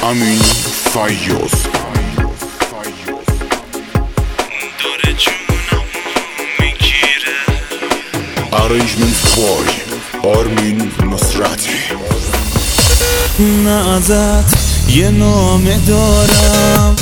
امین فیاض داره جونم میگیره. ارنجمنت بای آرمین نصرتی. نه ازت یه نامه دارم،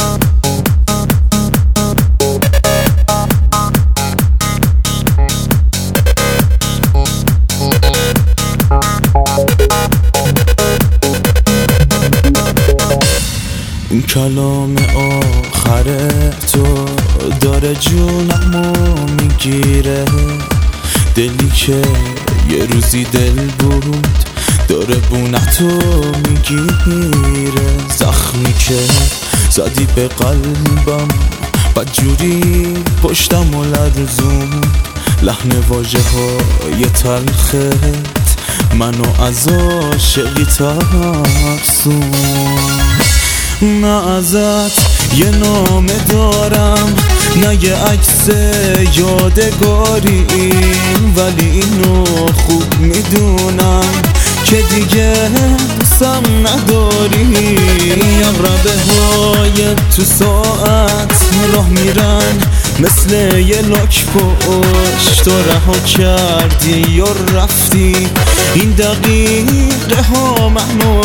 این کلام آخر تو داره جونمو میگیره. دلی که یه روزی دل بود داره بونتو میگیره. زخمی که زدی به قلبم بدجوری پشتم و لرزون. لحن واژه های تلخت منو از عاشقی ترسون. نه ازت یه نامه دارم، نه یه عکس یادگاری، ولی اینو خوب میدونم که دیگه دوستم نداری. عقربه های تو ساعت راه میرن مثل یه لاک پشت. تو رها کردی یا رفتی، این دقیقه ها منو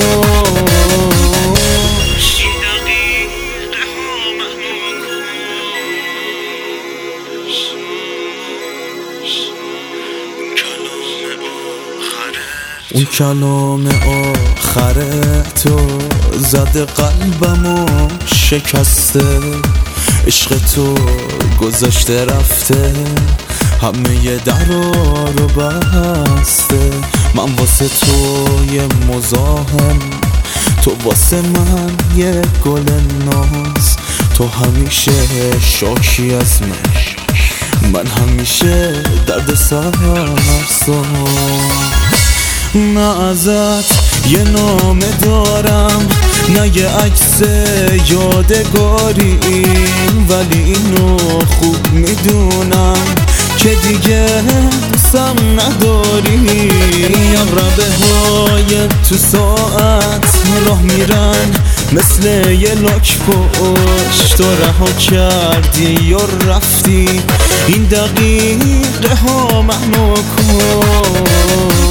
اون کلام آخره تو زده قلبمو شکسته. عشق تو گذاشته رفته، همه درا رو بسته. من واسه تو یه مزاحم، تو واسه من یه گل ناز. تو همیشه شاکی از من همیشه درد سرسان. نه ازت یه نامه دارم، نه یه عکس یادگاری، ولی اینو خوب میدونم که دیگه دوستم نداری. عقربه های تو ساعت راه میرن مثل یه لاک پشت. تو رها کردی یا رفتی، این دقیقه ها منو